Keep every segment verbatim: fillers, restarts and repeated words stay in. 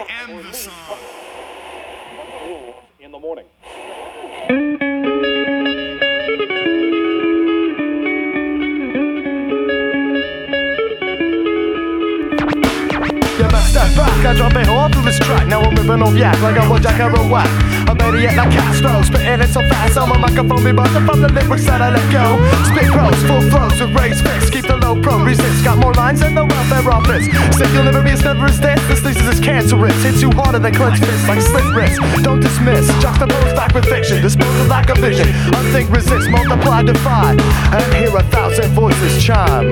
end the song. In the morning. Step back, I drop it all through this track. Now I'm ripping off yak like I'm a Jack Kerouac. I'm better yet like Castro, spitting it so fast on my microphone be buzzing from the lyrics that I let go. Spit pros, full flows with raised fists, keep the low pro resist. Got more lines than the welfare office. Sick, you'll never be as never as this. This thesis is cancerous, hits you harder than clenched fists like slit wrists. Don't dismiss, juxtapose back with fiction, dispose of lack of vision. Unthink, resist, multiply, defy, and hear a thousand voices chime.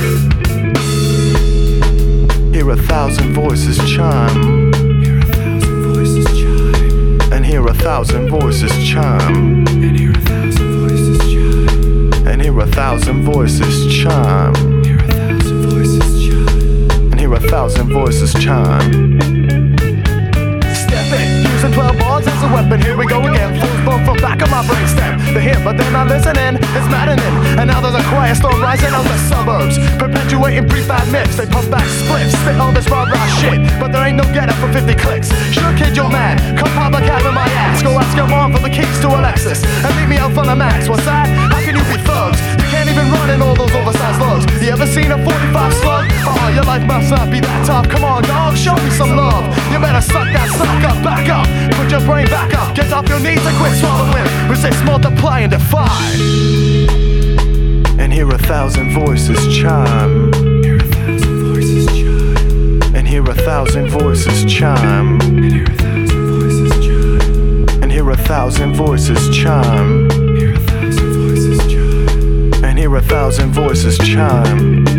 Hear a thousand voices chime. Hear a thousand voices chime. And hear a thousand voices chime. And hear a thousand voices chime. And hear a thousand voices chime. Hear a thousand voices chime. And hear a thousand voices chime. Step in, using twelve bars as a weapon. Here we go again. Flows bump from back of my brainstem. The hit, but they're not listening. It's maddening. And now there's a quiet storm rising out the suburbs, perpetuating prefab myths. They puff back splits, spit all this raw raw shit, but there ain't no get up for fifty clicks. Sure kid, you're mad. Come pop a cab in my ass. Go ask your mom for the keys to a Lexus and leave me out for the max. What's that? How can you be thugs? You can't even run in all those oversized lugs. You ever seen a forty-five slug? Oh, your life must not be that tough. Come on, dog, show me some love. You better suck that suck up, back up. Put your brain back up. Get off your knees and quit swallowing. Resist, multiply, and defy. And hear a thousand voices chime. Hear a thousand voices chime. And hear a thousand voices chime. And hear a thousand voices chime. And hear a thousand voices chime. Hear a thousand voices chime. And hear a thousand voices chime.